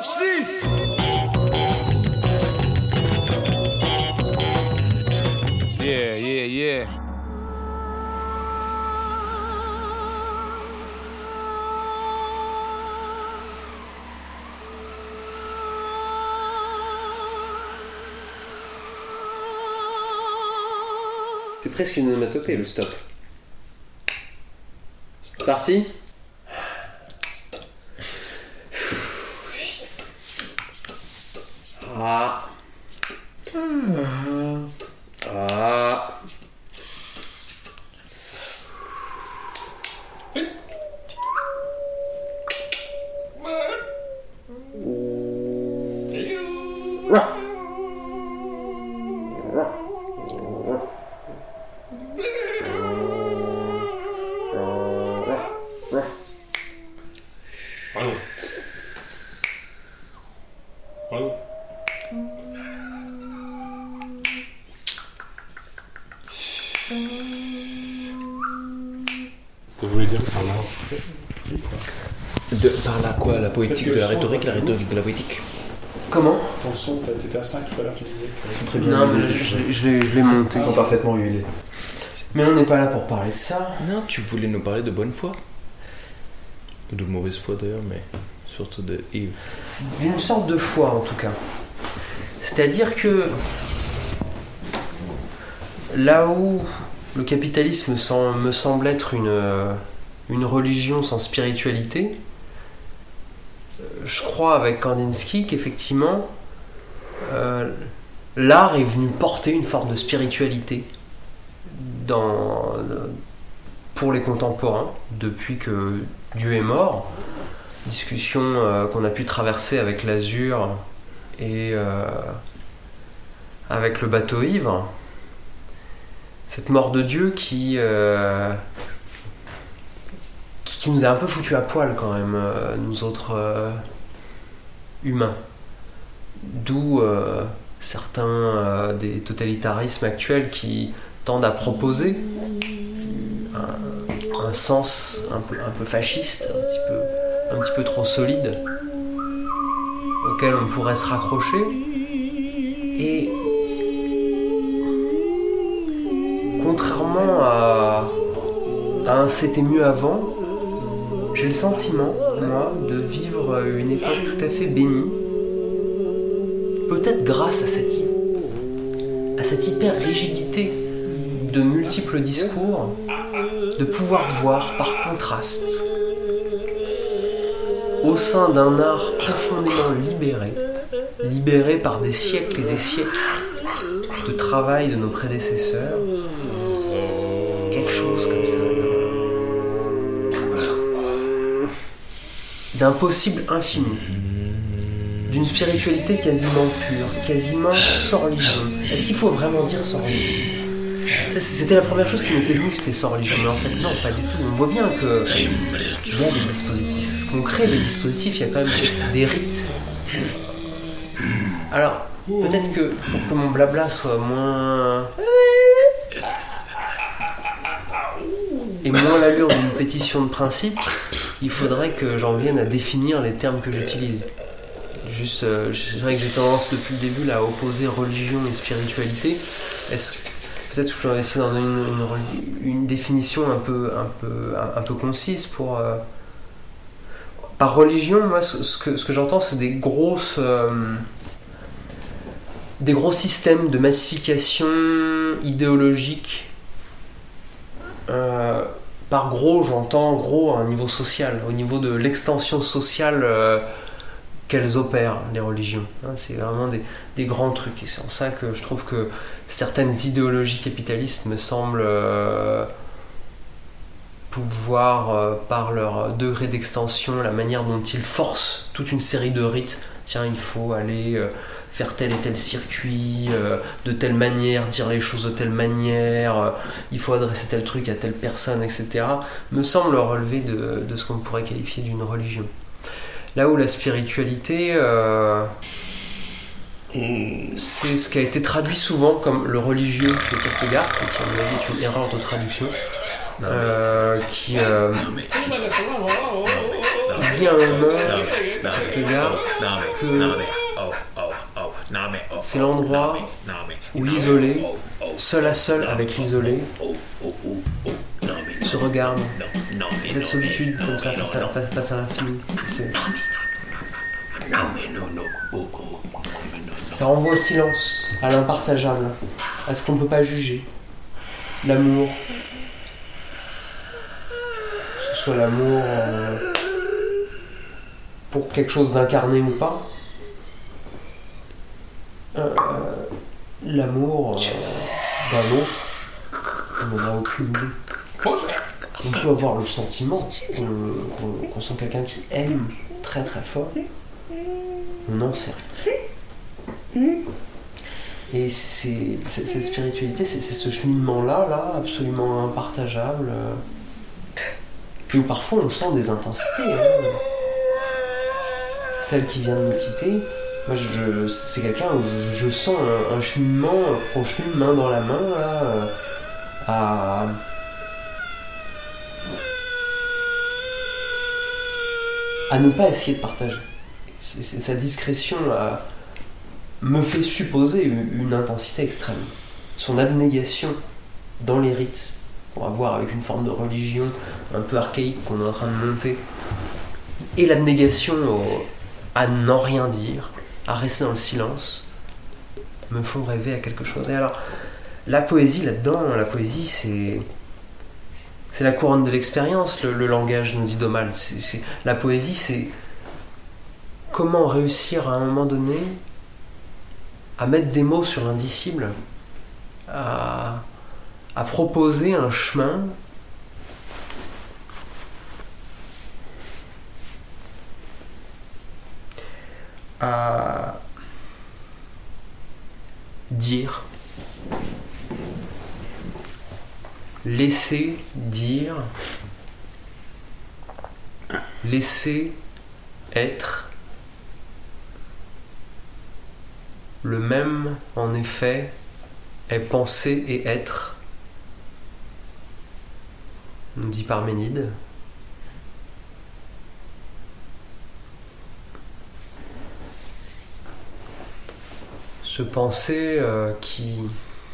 Watch this. Yeah. C'est presque une onomatopée le stop. C'est parti. Ah. Ah. Que vous voulez dire par là? Par là quoi? La poétique de la rhétorique, la rhétorique de la poétique. Comment? Ton son, t'étais à 5 tout à l'heure, tu disais que... C'est très bien. Non, mais je l'ai monté. Ils sont parfaitement huilés. Mais on n'est pas là pour parler de ça. Non, tu voulais nous parler de bonne foi. Ou de mauvaise foi d'ailleurs, mais surtout de Yves. D'une sorte de foi en tout cas. C'est-à-dire que là où le capitalisme me semble être une religion sans spiritualité, je crois avec Kandinsky qu'effectivement l'art est venu porter une forme de spiritualité pour les contemporains depuis que Dieu est mort. Discussion qu'on a pu traverser avec l'Azur et avec le bateau ivre. Cette mort de Dieu qui nous a un peu foutu à poil quand même, nous autres humains. D'où certains des totalitarismes actuels qui tendent à proposer un sens un peu fasciste, un petit peu trop solide, auquel on pourrait se raccrocher. Et contrairement à un c'était mieux avant, j'ai le sentiment, moi, de vivre une époque tout à fait bénie, peut-être grâce à cette hyper rigidité de multiples discours, de pouvoir voir par contraste, au sein d'un art profondément libéré par des siècles et des siècles de travail de nos prédécesseurs, quelque chose comme ça, d'un possible infini, d'une spiritualité quasiment pure, quasiment sans religion. Est-ce qu'il faut vraiment dire sans religion? C'était la première chose qui m'était venue, que c'était sans religion, mais en fait non, pas du tout. On voit bien que il y a des dispositifs, qu'on crée des dispositifs, il y a quand même des rites. Alors, peut-être que pour que mon blabla soit moins... et moins l'allure d'une pétition de principe, il faudrait que j'en vienne à définir les termes que j'utilise. Juste, c'est vrai que j'ai tendance depuis le début là, à opposer religion et spiritualité. Peut-être que je vais essayer d'en donner une définition un peu concise pour... Par religion, moi, ce que j'entends, c'est des gros systèmes de massification idéologique. Par gros, j'entends gros à un niveau social, au niveau de l'extension sociale qu'elles opèrent, les religions. C'est vraiment des grands trucs. Et c'est en ça que je trouve que certaines idéologies capitalistes me semblent pouvoir, par leur degré d'extension, la manière dont ils forcent toute une série de rites. Tiens, il faut aller faire tel et tel circuit, de telle manière, dire les choses de telle manière, il faut adresser tel truc à telle personne, etc., me semble relever de ce qu'on pourrait qualifier d'une religion. Là où la spiritualité, c'est ce qui a été traduit souvent comme le religieux de Kierkegaard, qui à mon avis est une erreur de traduction, dit un moment, quelques gars, que c'est l'endroit où l'isolé, seul à seul avec l'isolé, se regarde. Cette solitude comme ça, face à l'infini. Ça renvoie au silence, à l'impartageable, à ce qu'on ne peut pas juger. L'amour, que ce soit l'amour pour quelque chose d'incarné ou pas, l'amour d'un autre, on n'en a aucune idée. On peut avoir le sentiment qu'on sent quelqu'un qui aime très très fort, on n'en sait rien. Et cette spiritualité, c'est ce cheminement-là, absolument impartageable, et où parfois on sent des intensités. Celle qui vient de nous quitter, moi c'est quelqu'un où je sens un cheminement, qu'on chemine main dans la main, là, à ne pas essayer de partager. Sa discrétion me fait supposer une intensité extrême. Son abnégation dans les rites, qu'on va voir avec une forme de religion un peu archaïque qu'on est en train de monter, et l'abnégation à n'en rien dire, à rester dans le silence, me font rêver à quelque chose. Et alors, la poésie là-dedans, c'est la couronne de l'expérience, le langage, nous dit Domal. La poésie, c'est comment réussir à un moment donné à mettre des mots sur l'indicible, à proposer un chemin à dire, laisser dire, laisser être. Le même, en effet, est penser et être, nous dit Parménide. Ce penser qui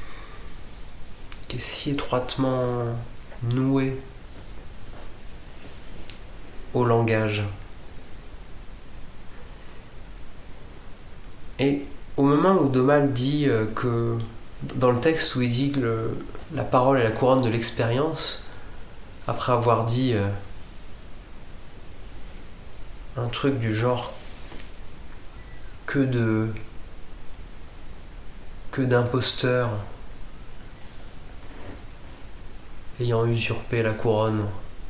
est si étroitement noué au langage. Et au moment où Domal dit que, dans le texte où il dit que la parole est la couronne de l'expérience, après avoir dit un truc du genre que d'imposteurs ayant usurpé la couronne.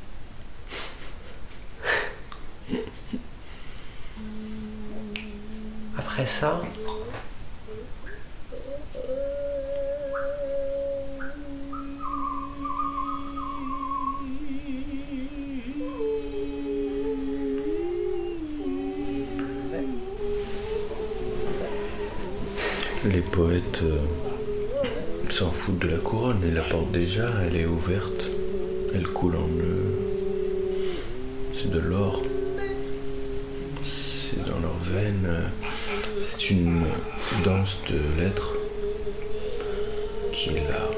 Après ça, les poètes s'en foutent de la couronne, ils la portent déjà, elle est ouverte, elle coule en eux. C'est de l'or, c'est dans leurs veines, c'est une danse de l'être qui est là.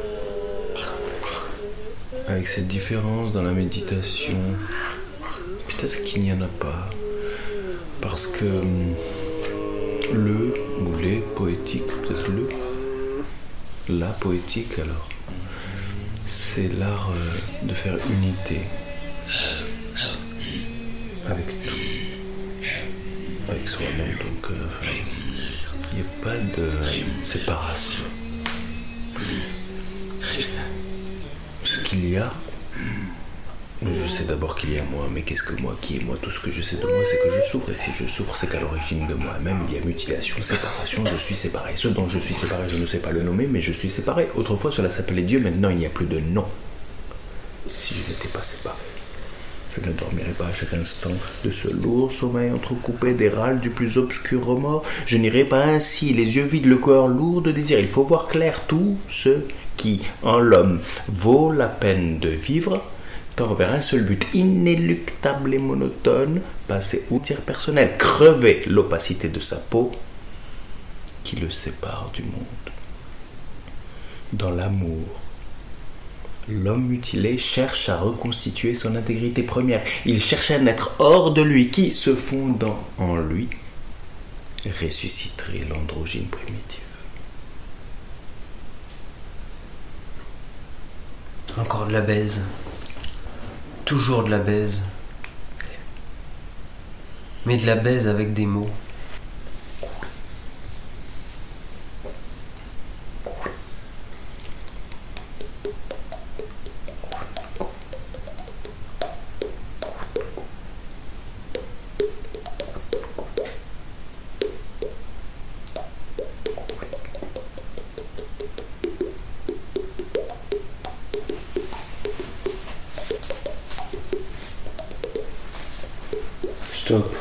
Avec cette différence dans la méditation, peut-être qu'il n'y en a pas, parce que le ou les poétiques, peut-être la poétique alors, c'est l'art de faire unité avec tout, avec soi-même, donc il n'y a pas de séparation. Ce qu'il y a, je sais d'abord qu'il y a moi, mais qu'est-ce que moi, qui est moi? Tout ce que je sais de moi, c'est que je souffre, et si je souffre, c'est qu'à l'origine de moi-même, il y a mutilation, séparation, je suis séparé. Ce dont je suis séparé, je ne sais pas le nommer, mais je suis séparé. Autrefois, cela s'appelait Dieu, maintenant, il n'y a plus de nom. Si je n'étais pas séparé, je ne dormirais pas à chaque instant de ce lourd sommeil entrecoupé des râles du plus obscur remords. Je n'irais pas ainsi, les yeux vides, le corps lourd de désir. Il faut voir clair tout ce qui, en l'homme, vaut la peine de vivre, porteur vers un seul but inéluctable et monotone, passer au tir personnel, crever l'opacité de sa peau qui le sépare du monde. Dans l'amour, l'homme mutilé cherche à reconstituer son intégrité première. Il cherche à naître hors de lui, qui, se fondant en lui, ressusciterait l'androgyne primitive. Encore de la baise. Toujours de la baise. Mais de la baise avec des mots. Stop.